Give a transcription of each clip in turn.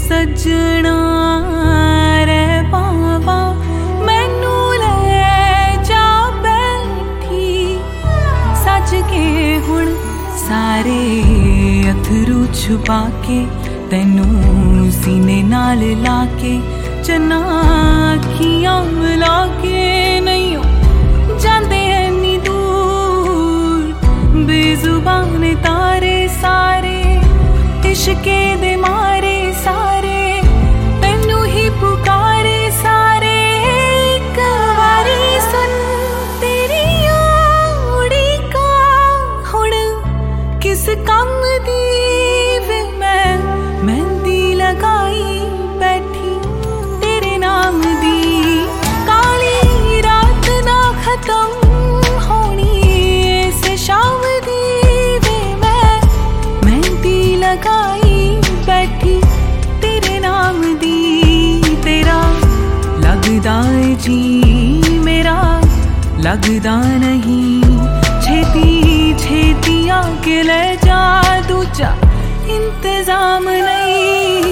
सजना रे पावा मैनू ले जा बैठी सज के हुण सारे अथरू छुपा के तैनू सीने नाल लाके चन्ना अखियां मिला के नहीं जांदे इन्नी दूर बेजुबान तारे सारे इश्के दे मारे सारे तैनू ही पुकारे सारे एक बारी सुन तेरी उड़ीका हुण किस कम दी वे मैं मेहंदी लगाई बैठी तेरे नाम दी काली रात ना खत्म होनी इस शाम दी वे मैं मेहंदी लगाई बैठी तेरे नाम दी तेरा लगदा है जी मेरा लगदा नहीं छेती छेती आके ले जा दूजा इंतजाम नहीं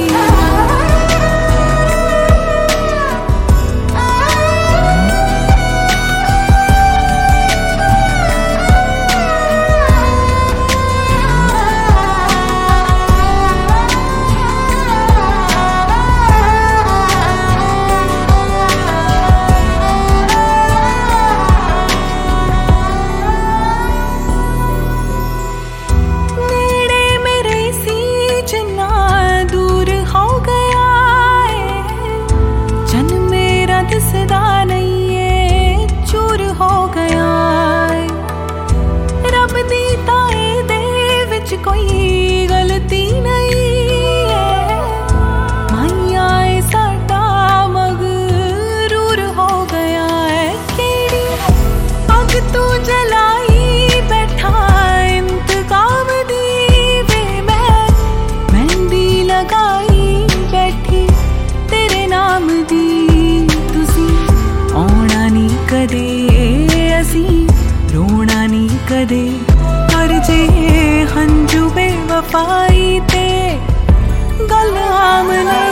दिसदा नहीं है चूर हो गया है रब दी ताए दे विच कोई गलती नहीं है माइया साडा मगरूर हो गया है केड़ी अग तू जलाई बैठा इंतकाम दी वे मैं मेहंदी लगाई बैठी तेरे नाम दी कदे असी रोना नहीं कदे पर जे हंजू बेवफाई ते गल आम नहीं